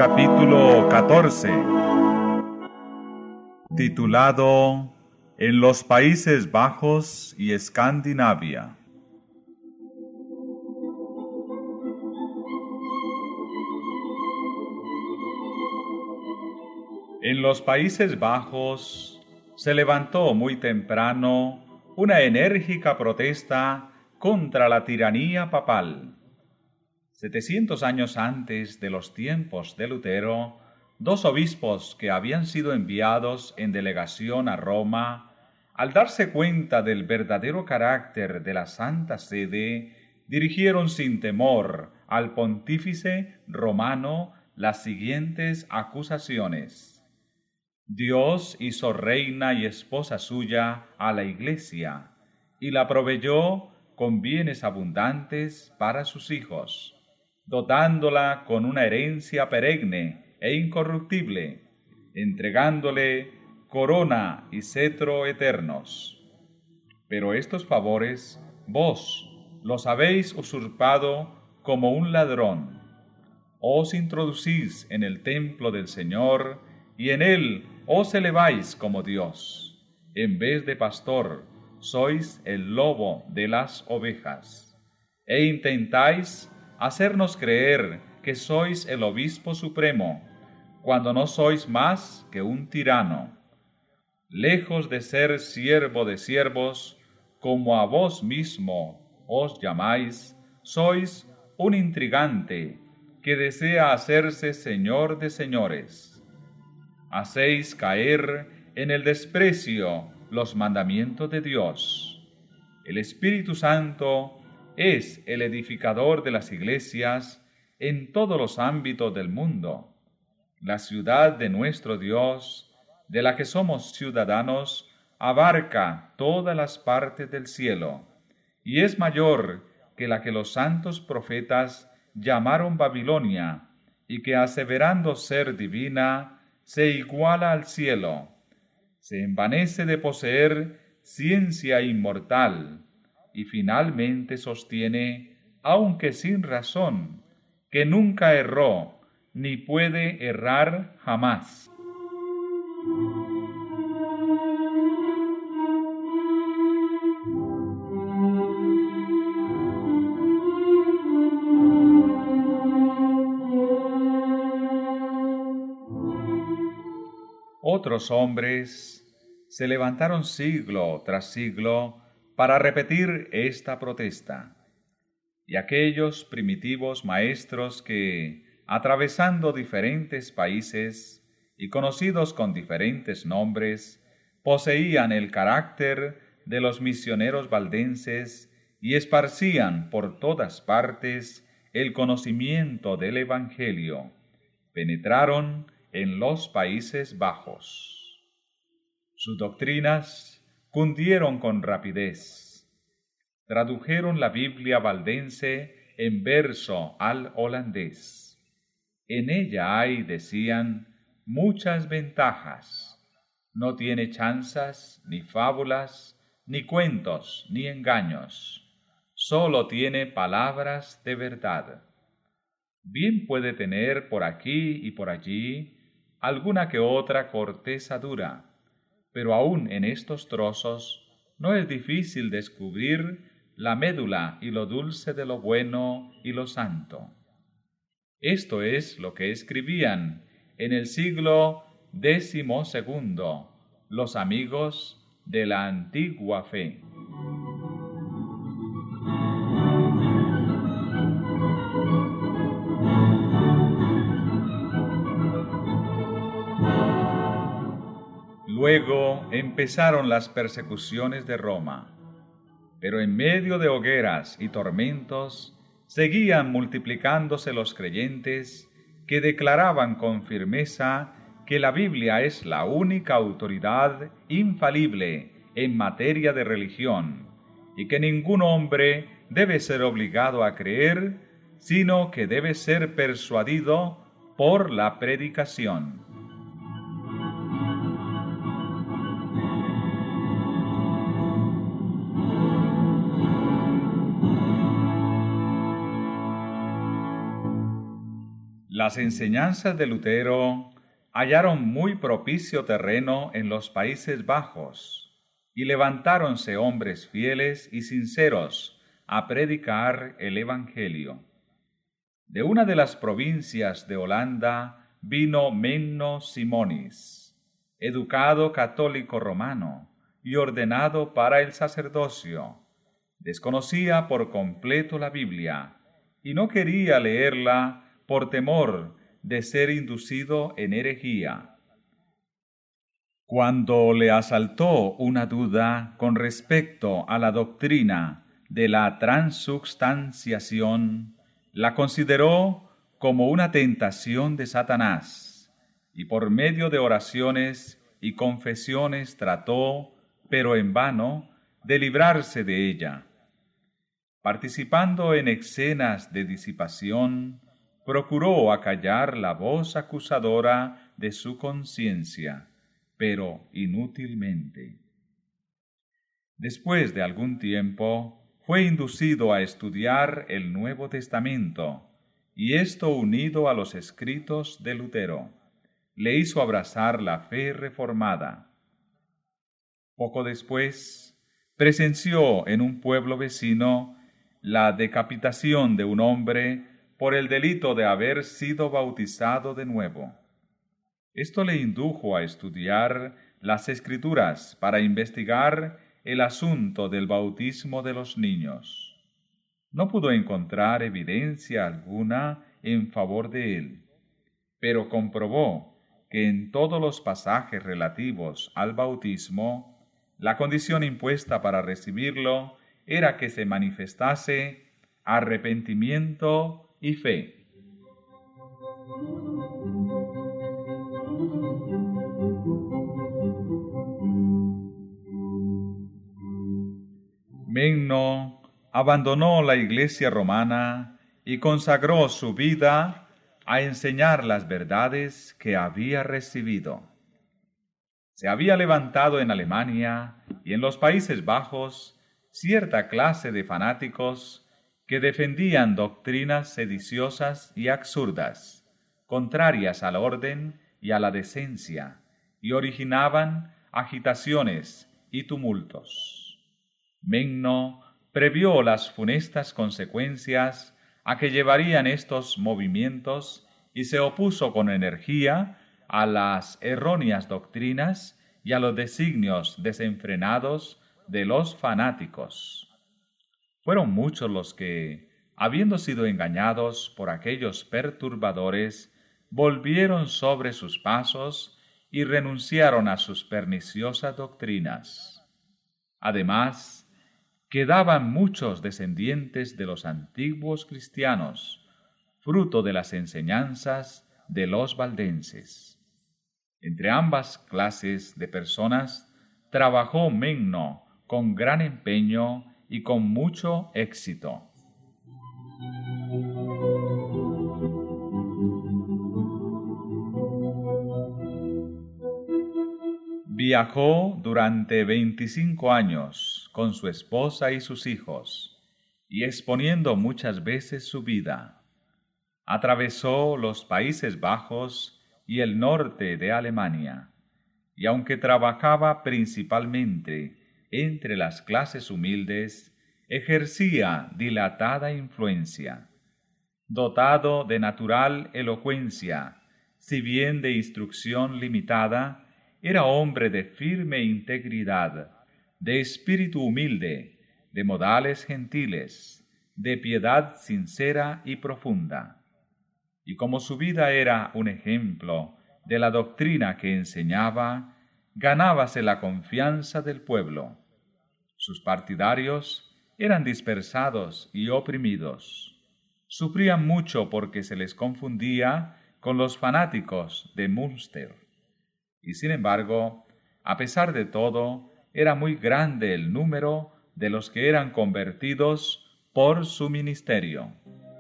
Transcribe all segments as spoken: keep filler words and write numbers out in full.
capítulo catorce, titulado En los Países Bajos y Escandinavia. En los Países Bajos se levantó muy temprano una enérgica protesta contra la tiranía papal. Setecientos años antes de los tiempos de Lutero, dos obispos que habían sido enviados en delegación a Roma, al darse cuenta del verdadero carácter de la Santa Sede, dirigieron sin temor al pontífice romano las siguientes acusaciones. Dios hizo reina y esposa suya a la Iglesia, y la proveyó con bienes abundantes para sus hijos, dotándola con una herencia perenne e incorruptible, entregándole corona y cetro eternos. Pero estos favores vos los habéis usurpado como un ladrón. Os introducís en el templo del Señor y en él os eleváis como Dios. En vez de pastor, sois el lobo de las ovejas. E intentáis hacernos creer que sois el obispo supremo, cuando no sois más que un tirano. Lejos de ser siervo de siervos, como a vos mismo os llamáis, sois un intrigante que desea hacerse señor de señores. Hacéis caer en el desprecio los mandamientos de Dios. El Espíritu Santo es el edificador de las iglesias en todos los ámbitos del mundo. La ciudad de nuestro Dios, de la que somos ciudadanos, abarca todas las partes del cielo, y es mayor que la que los santos profetas llamaron Babilonia, y que aseverando ser divina, se iguala al cielo. Se envanece de poseer ciencia inmortal, y finalmente sostiene, aunque sin razón, que nunca erró, ni puede errar jamás. Otros hombres se levantaron siglo tras siglo para repetir esta protesta, y aquellos primitivos maestros que, atravesando diferentes países y conocidos con diferentes nombres, poseían el carácter de los misioneros valdenses y esparcían por todas partes el conocimiento del Evangelio, penetraron en los Países Bajos. Sus doctrinas cundieron con rapidez. Tradujeron la Biblia valdense en verso al holandés. En ella hay, decían, muchas ventajas. No tiene chanzas, ni fábulas, ni cuentos, ni engaños. Solo tiene palabras de verdad. Bien puede tener por aquí y por allí alguna que otra corteza dura, pero aún en estos trozos no es difícil descubrir la médula y lo dulce de lo bueno y lo santo. Esto es lo que escribían en el siglo décimo segundo los amigos de la antigua fe. Luego empezaron las persecuciones de Roma, pero en medio de hogueras y tormentos seguían multiplicándose los creyentes que declaraban con firmeza que la Biblia es la única autoridad infalible en materia de religión y que ningún hombre debe ser obligado a creer, sino que debe ser persuadido por la predicación. Las enseñanzas de Lutero hallaron muy propicio terreno en los Países Bajos, y levantáronse hombres fieles y sinceros a predicar el Evangelio. De una de las provincias de Holanda vino Menno Simonis, educado católico romano y ordenado para el sacerdocio. Desconocía por completo la Biblia y no quería leerla por temor de ser inducido en herejía. Cuando le asaltó una duda con respecto a la doctrina de la transubstanciación, la consideró como una tentación de Satanás, y por medio de oraciones y confesiones trató, pero en vano, de librarse de ella. Participando en escenas de disipación, procuró acallar la voz acusadora de su conciencia, pero inútilmente. Después de algún tiempo, fue inducido a estudiar el Nuevo Testamento, y esto unido a los escritos de Lutero, le hizo abrazar la fe reformada. Poco después, presenció en un pueblo vecino la decapitación de un hombre por el delito de haber sido bautizado de nuevo. Esto le indujo a estudiar las Escrituras para investigar el asunto del bautismo de los niños. No pudo encontrar evidencia alguna en favor de él, pero comprobó que en todos los pasajes relativos al bautismo, la condición impuesta para recibirlo era que se manifestase arrepentimiento y fe. Menno abandonó la Iglesia romana y consagró su vida a enseñar las verdades que había recibido. Se había levantado en Alemania y en los Países Bajos cierta clase de fanáticos que defendían doctrinas sediciosas y absurdas, contrarias al orden y a la decencia, y originaban agitaciones y tumultos. Menno previó las funestas consecuencias a que llevarían estos movimientos y se opuso con energía a las erróneas doctrinas y a los designios desenfrenados de los fanáticos. Fueron muchos los que, habiendo sido engañados por aquellos perturbadores, volvieron sobre sus pasos y renunciaron a sus perniciosas doctrinas. Además, quedaban muchos descendientes de los antiguos cristianos, fruto de las enseñanzas de los valdenses. Entre ambas clases de personas trabajó Menno con gran empeño y con mucho éxito. Viajó durante veinticinco años con su esposa y sus hijos, y exponiendo muchas veces su vida. Atravesó los Países Bajos y el norte de Alemania, y aunque trabajaba principalmente entre las clases humildes, ejercía dilatada influencia. Dotado de natural elocuencia, si bien de instrucción limitada, era hombre de firme integridad, de espíritu humilde, de modales gentiles, de piedad sincera y profunda. Y como su vida era un ejemplo de la doctrina que enseñaba, ganábase la confianza del pueblo. Sus partidarios eran dispersados y oprimidos. Sufrían mucho porque se les confundía con los fanáticos de Münster. Y sin embargo, a pesar de todo, era muy grande el número de los que eran convertidos por su ministerio.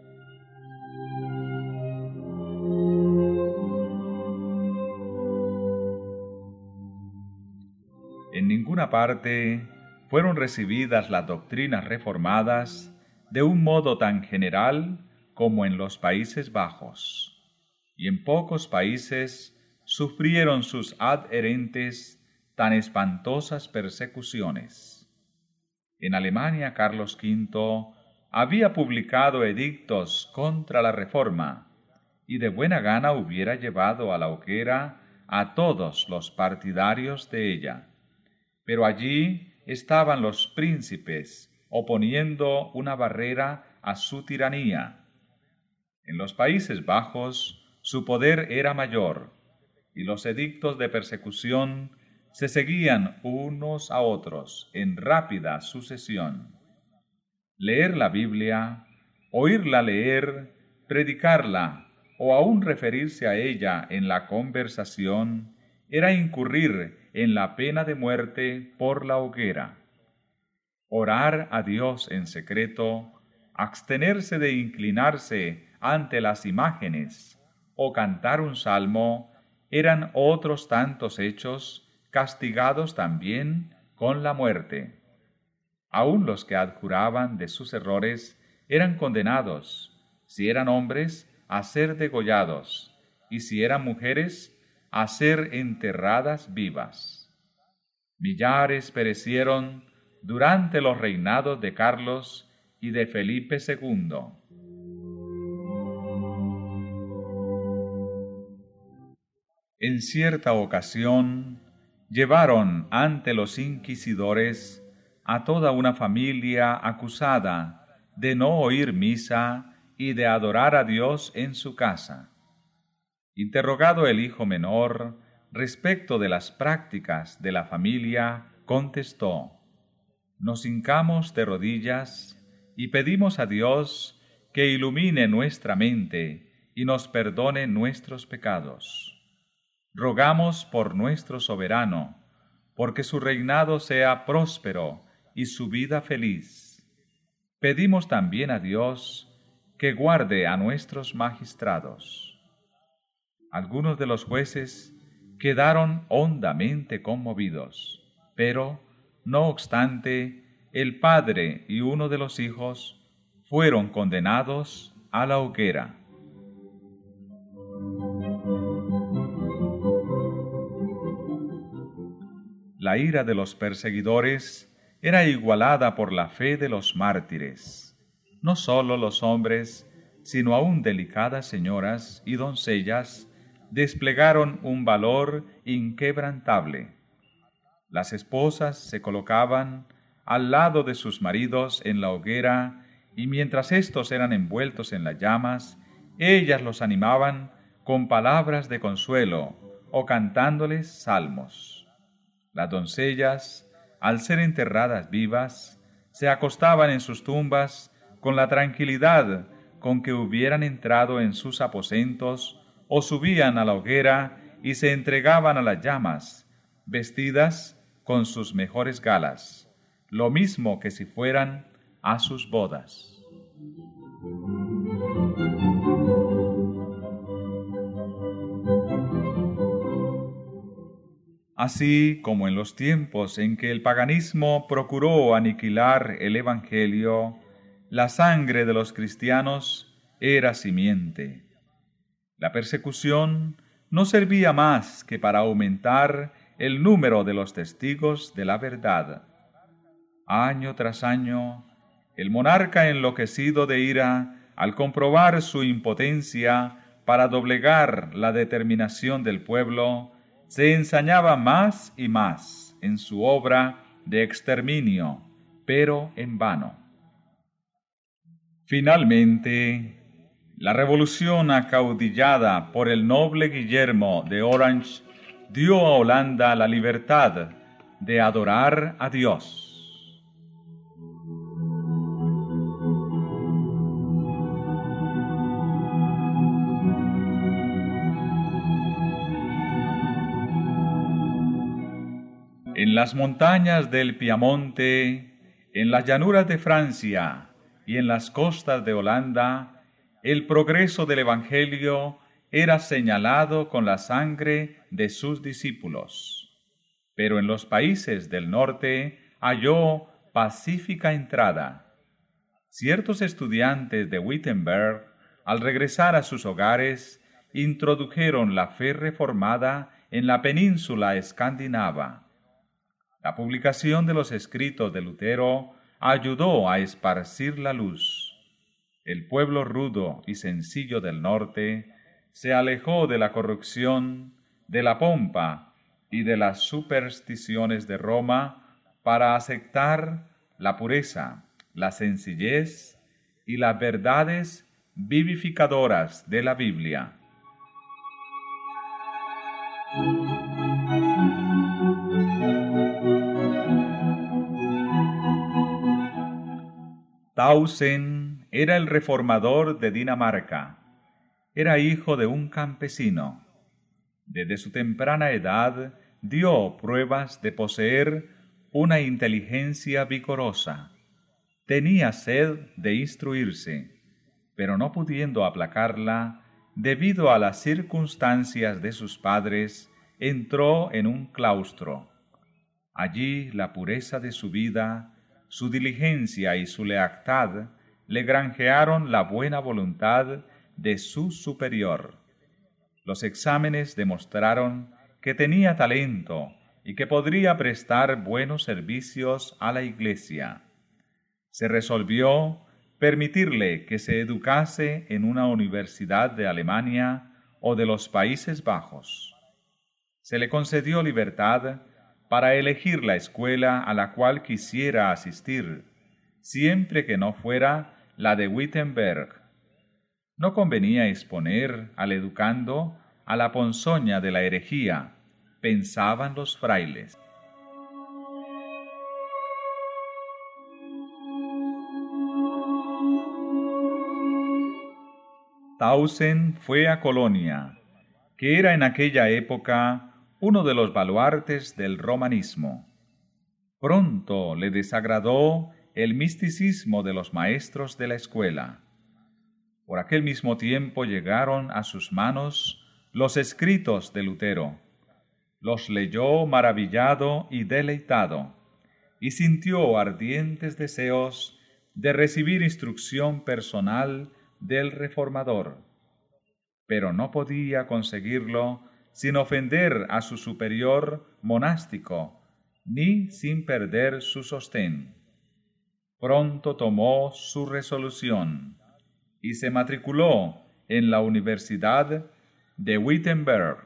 En ninguna parte fueron recibidas las doctrinas reformadas de un modo tan general como en los Países Bajos. y en pocos países sufrieron sus adherentes tan espantosas persecuciones. En Alemania, Carlos quinto había publicado edictos contra la Reforma, y de buena gana hubiera llevado a la hoguera a todos los partidarios de ella. Pero allí estaban los príncipes oponiendo una barrera a su tiranía. En los Países Bajos su poder era mayor, y los edictos de persecución se seguían unos a otros en rápida sucesión. Leer la Biblia, oírla leer, predicarla o aún referirse a ella en la conversación era incurrir en la pena de muerte por la hoguera. Orar a Dios en secreto, abstenerse de inclinarse ante las imágenes o cantar un salmo eran otros tantos hechos castigados también con la muerte. Aun los que adjuraban de sus errores eran condenados, si eran hombres, a ser degollados, y si eran mujeres, a ser enterradas vivas. Millares perecieron durante los reinados de Carlos y de Felipe segundo. En cierta ocasión, llevaron ante los inquisidores a toda una familia acusada de no oír misa y de adorar a Dios en su casa. Interrogado el hijo menor respecto de las prácticas de la familia, contestó: Nos hincamos de rodillas y pedimos a Dios que ilumine nuestra mente y nos perdone nuestros pecados. Rogamos por nuestro soberano, porque su reinado sea próspero y su vida feliz. Pedimos también a Dios que guarde a nuestros magistrados. Algunos de los jueces quedaron hondamente conmovidos, pero, no obstante, el padre y uno de los hijos fueron condenados a la hoguera. La ira de los perseguidores era igualada por la fe de los mártires. No sólo los hombres, sino aún delicadas señoras y doncellas desplegaron un valor inquebrantable. Las esposas se colocaban al lado de sus maridos en la hoguera, y mientras éstos eran envueltos en las llamas, ellas los animaban con palabras de consuelo o cantándoles salmos. Las doncellas, al ser enterradas vivas, se acostaban en sus tumbas con la tranquilidad con que hubieran entrado en sus aposentos, o subían a la hoguera y se entregaban a las llamas, vestidas con sus mejores galas, lo mismo que si fueran a sus bodas. Así como en los tiempos en que el paganismo procuró aniquilar el Evangelio, la sangre de los cristianos era simiente. La persecución no servía más que para aumentar el número de los testigos de la verdad. Año tras año, el monarca enloquecido de ira, al comprobar su impotencia para doblegar la determinación del pueblo, se ensañaba más y más en su obra de exterminio, pero en vano. Finalmente, la revolución acaudillada por el noble Guillermo de Orange dio a Holanda la libertad de adorar a Dios. En las montañas del Piamonte, en las llanuras de Francia y en las costas de Holanda, el progreso del Evangelio era señalado con la sangre de sus discípulos. Pero en los países del norte halló pacífica entrada. Ciertos estudiantes de Wittenberg, al regresar a sus hogares, introdujeron la fe reformada en la península escandinava. La publicación de los escritos de Lutero ayudó a esparcir la luz. El pueblo rudo y sencillo del norte se alejó de la corrupción, de la pompa y de las supersticiones de Roma para aceptar la pureza, la sencillez y las verdades vivificadoras de la Biblia. Tausen era el reformador de Dinamarca. Era hijo de un campesino. Desde su temprana edad dio pruebas de poseer una inteligencia vigorosa. Tenía sed de instruirse, pero no pudiendo aplacarla, debido a las circunstancias de sus padres, entró en un claustro. Allí la pureza de su vida, su diligencia y su lealtad le granjearon la buena voluntad de su superior. Los exámenes demostraron que tenía talento y que podría prestar buenos servicios a la Iglesia. Se resolvió permitirle que se educase en una universidad de Alemania o de los Países Bajos. Se le concedió libertad para elegir la escuela a la cual quisiera asistir, siempre que no fuera la de Wittenberg. No convenía exponer al educando a la ponzoña de la herejía, pensaban los frailes. Tausen fue a Colonia, que era en aquella época uno de los baluartes del romanismo. Pronto le desagradó el misticismo de los maestros de la escuela. Por aquel mismo tiempo llegaron a sus manos los escritos de Lutero. Los leyó maravillado y deleitado, y sintió ardientes deseos de recibir instrucción personal del reformador. Pero no podía conseguirlo sin ofender a su superior monástico, ni sin perder su sostén. Pronto tomó su resolución y se matriculó en la Universidad de Wittenberg.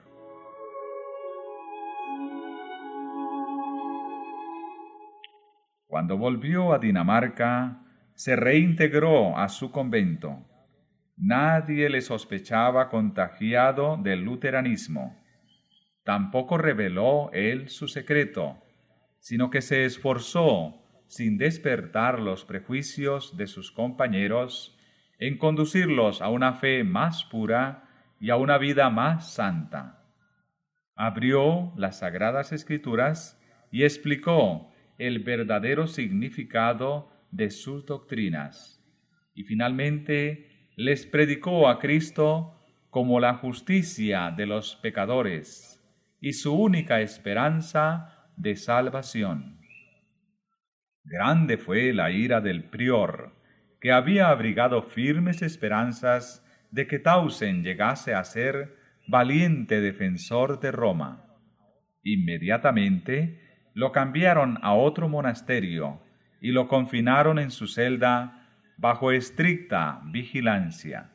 Cuando volvió a Dinamarca, se reintegró a su convento. Nadie le sospechaba contagiado del luteranismo. Tampoco reveló él su secreto, sino que se esforzó, sin despertar los prejuicios de sus compañeros, en conducirlos a una fe más pura y a una vida más santa. Abrió las Sagradas Escrituras y explicó el verdadero significado de sus doctrinas, y finalmente les predicó a Cristo como la justicia de los pecadores y su única esperanza de salvación. Grande fue la ira del prior, que había abrigado firmes esperanzas de que Tausen llegase a ser valiente defensor de Roma. Inmediatamente lo cambiaron a otro monasterio y lo confinaron en su celda bajo estricta vigilancia.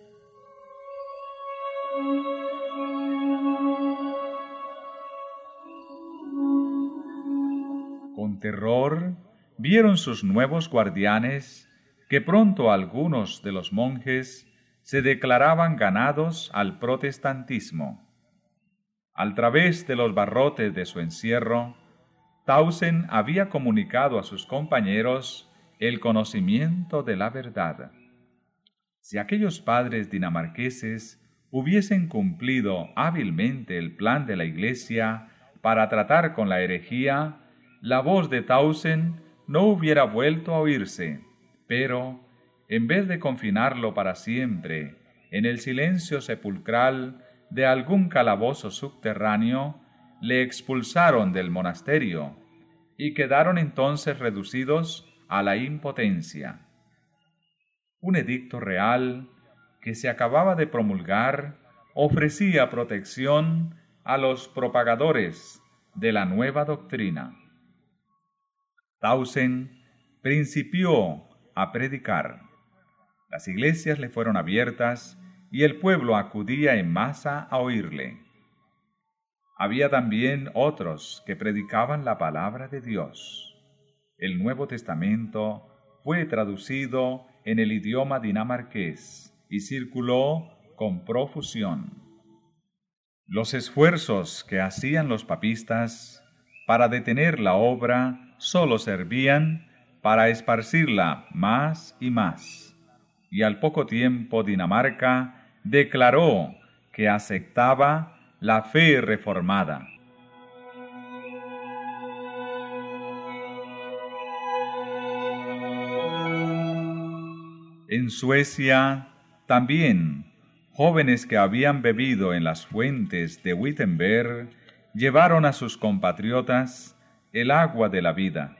Con terror vieron sus nuevos guardianes que pronto algunos de los monjes se declaraban ganados al protestantismo. Al través de los barrotes de su encierro, Tausen había comunicado a sus compañeros el conocimiento de la verdad. Si aquellos padres dinamarqueses hubiesen cumplido hábilmente el plan de la Iglesia para tratar con la herejía, la voz de Tausen no hubiera vuelto a oírse, pero, en vez de confinarlo para siempre en el silencio sepulcral de algún calabozo subterráneo, le expulsaron del monasterio y quedaron entonces reducidos a la impotencia. Un edicto real que se acababa de promulgar ofrecía protección a los propagadores de la nueva doctrina. Tausen principió a predicar. Las iglesias le fueron abiertas y el pueblo acudía en masa a oírle. Había también otros que predicaban la palabra de Dios. El Nuevo Testamento fue traducido en el idioma dinamarqués y circuló con profusión. Los esfuerzos que hacían los papistas para detener la obra solo servían para esparcirla más y más, y al poco tiempo Dinamarca declaró que aceptaba la fe reformada. En Suecia, también, jóvenes que habían bebido en las fuentes de Wittenberg llevaron a sus compatriotas el agua de la vida.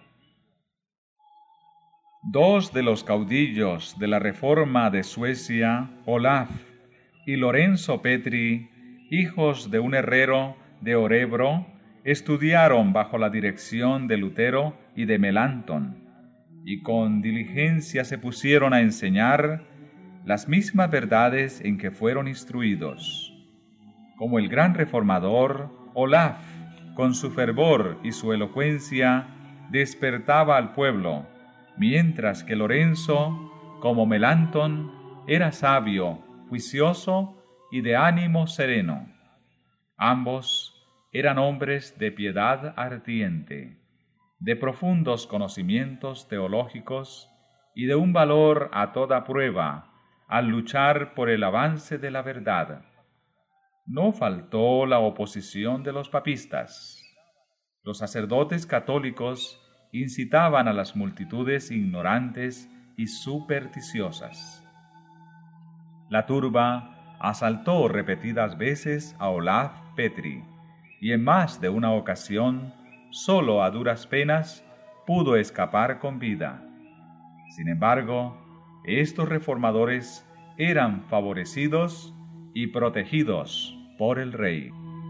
Dos de los caudillos de la Reforma de Suecia, Olaf y Lorenzo Petri, hijos de un herrero de Orebro, estudiaron bajo la dirección de Lutero y de Melanchthon, y con diligencia se pusieron a enseñar las mismas verdades en que fueron instruidos. Como el gran reformador, Olaf, con su fervor y su elocuencia, despertaba al pueblo, mientras que Lorenzo, como Melanchthon, era sabio, juicioso y de ánimo sereno. Ambos eran hombres de piedad ardiente, de profundos conocimientos teológicos y de un valor a toda prueba al luchar por el avance de la verdad. No faltó la oposición de los papistas. Los sacerdotes católicos incitaban a las multitudes ignorantes y supersticiosas. La turba asaltó repetidas veces a Olaf Petri, y en más de una ocasión, solo a duras penas, pudo escapar con vida. Sin embargo, estos reformadores eran favorecidos y protegidos por el rey.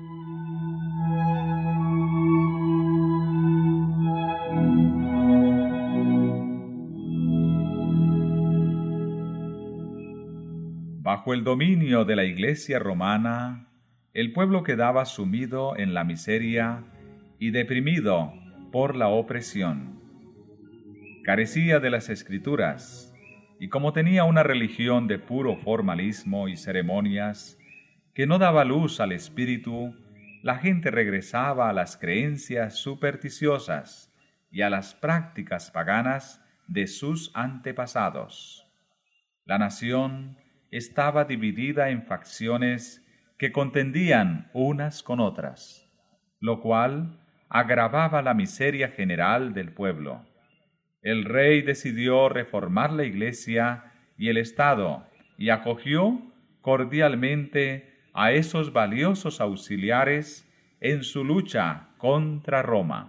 Bajo el dominio de la Iglesia romana, el pueblo quedaba sumido en la miseria y deprimido por la opresión. Carecía de las Escrituras, y como tenía una religión de puro formalismo y ceremonias que no daba luz al espíritu, la gente regresaba a las creencias supersticiosas y a las prácticas paganas de sus antepasados. La nación estaba dividida en facciones que contendían unas con otras, lo cual agravaba la miseria general del pueblo. El rey decidió reformar la Iglesia y el Estado y acogió cordialmente a esos valiosos auxiliares en su lucha contra Roma.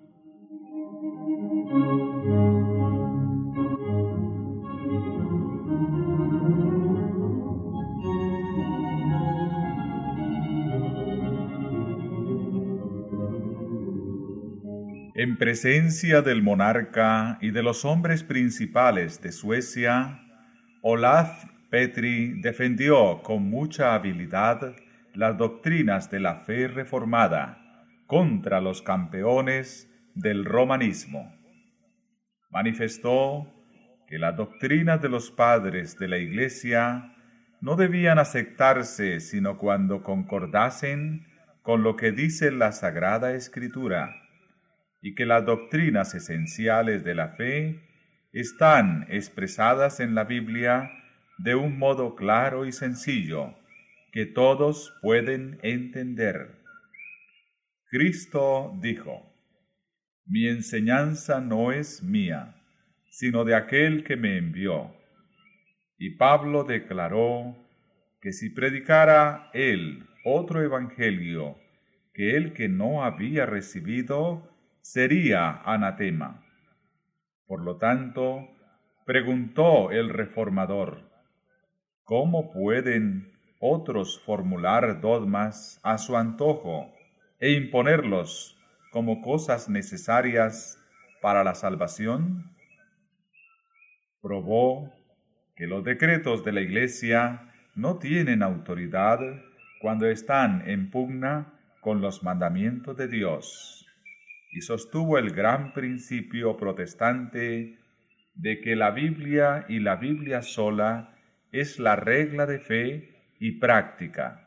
En presencia del monarca y de los hombres principales de Suecia, Olaf Petri defendió con mucha habilidad las doctrinas de la fe reformada contra los campeones del romanismo. Manifestó que las doctrinas de los padres de la Iglesia no debían aceptarse sino cuando concordasen con lo que dice la Sagrada Escritura, y que las doctrinas esenciales de la fe están expresadas en la Biblia de un modo claro y sencillo que todos pueden entender. Cristo dijo: «Mi enseñanza no es mía, sino de aquel que me envió». Y Pablo declaró que si predicara él otro evangelio que el que no había recibido, sería anatema. Por lo tanto, preguntó el reformador: ¿cómo pueden otros formular dogmas a su antojo e imponerlos como cosas necesarias para la salvación? Probó que los decretos de la Iglesia no tienen autoridad cuando están en pugna con los mandamientos de Dios, y sostuvo el gran principio protestante de que la Biblia y la Biblia sola es la regla de fe y práctica.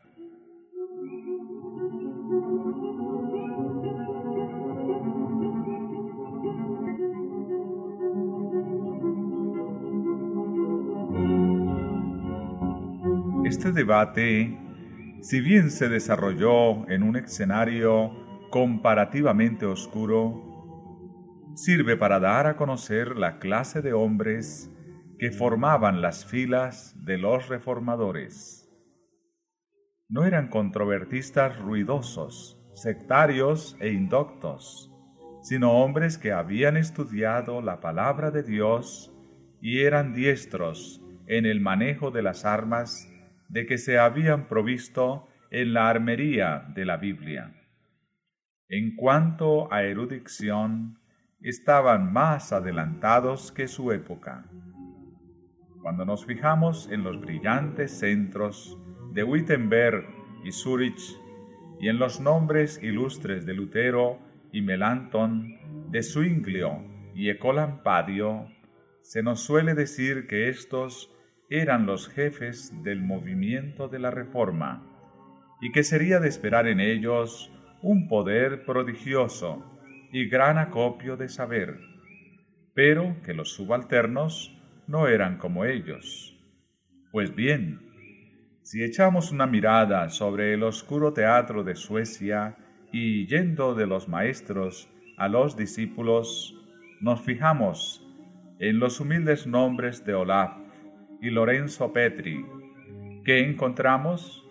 Este debate, si bien se desarrolló en un escenario comparativamente oscuro, sirve para dar a conocer la clase de hombres que formaban las filas de los reformadores. No eran controvertistas ruidosos, sectarios e indoctos, sino hombres que habían estudiado la palabra de Dios y eran diestros en el manejo de las armas de que se habían provisto en la armería de la Biblia. En cuanto a erudición, estaban más adelantados que su época. Cuando nos fijamos en los brillantes centros de Wittenberg y Zurich, y en los nombres ilustres de Lutero y Melanchthon, de Zwinglio y Ecolampadio, se nos suele decir que estos eran los jefes del movimiento de la Reforma, y que sería de esperar en ellos un poder prodigioso y gran acopio de saber, pero que los subalternos no eran como ellos. Pues bien, si echamos una mirada sobre el oscuro teatro de Suecia y yendo de los maestros a los discípulos, nos fijamos en los humildes nombres de Olaf y Lorenzo Petri, ¿qué encontramos?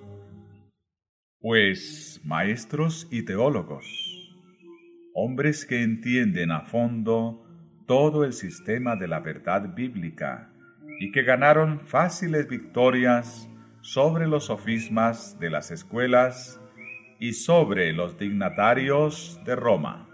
Pues maestros y teólogos, hombres que entienden a fondo todo el sistema de la verdad bíblica y que ganaron fáciles victorias sobre los sofismas de las escuelas y sobre los dignatarios de Roma.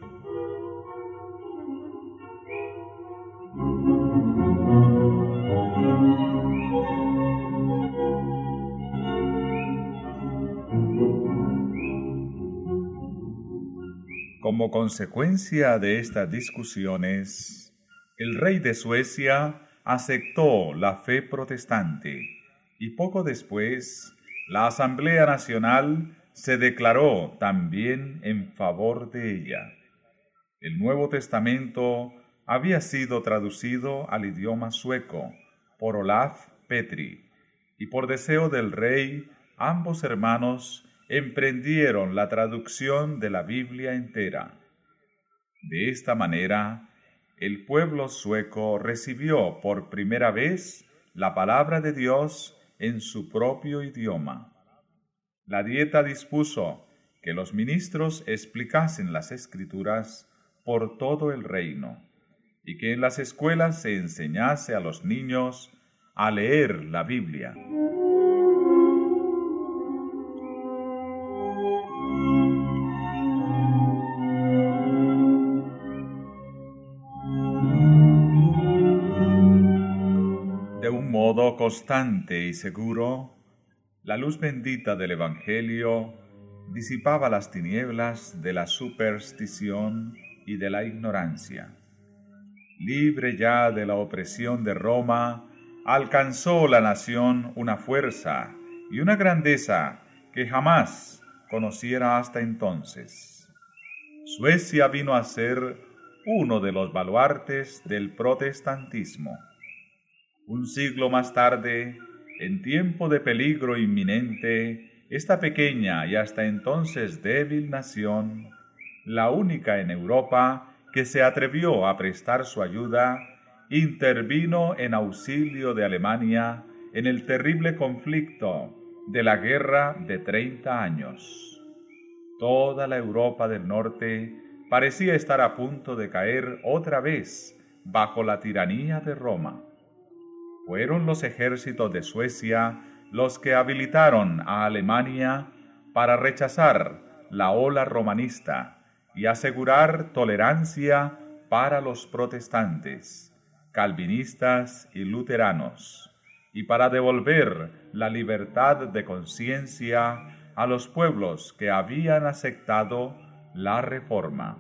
Como consecuencia de estas discusiones, el rey de Suecia aceptó la fe protestante y poco después la Asamblea Nacional se declaró también en favor de ella. El Nuevo Testamento había sido traducido al idioma sueco por Olaf Petri, y por deseo del rey, ambos hermanos emprendieron la traducción de la Biblia entera. De esta manera, el pueblo sueco recibió por primera vez la palabra de Dios en su propio idioma. La Dieta dispuso que los ministros explicasen las Escrituras por todo el reino, y que en las escuelas se enseñase a los niños a leer la Biblia. De un modo constante y seguro, la luz bendita del Evangelio disipaba las tinieblas de la superstición y de la ignorancia. Libre ya de la opresión de Roma, alcanzó la nación una fuerza y una grandeza que jamás conociera hasta entonces. Suecia vino a ser uno de los baluartes del protestantismo. Un siglo más tarde, en tiempo de peligro inminente, esta pequeña y hasta entonces débil nación, la única en Europa que se atrevió a prestar su ayuda, intervino en auxilio de Alemania en el terrible conflicto de la Guerra de Treinta Años. Toda la Europa del Norte parecía estar a punto de caer otra vez bajo la tiranía de Roma. Fueron los ejércitos de Suecia los que habilitaron a Alemania para rechazar la ola romanista y asegurar tolerancia para los protestantes, calvinistas y luteranos, y para devolver la libertad de conciencia a los pueblos que habían aceptado la Reforma.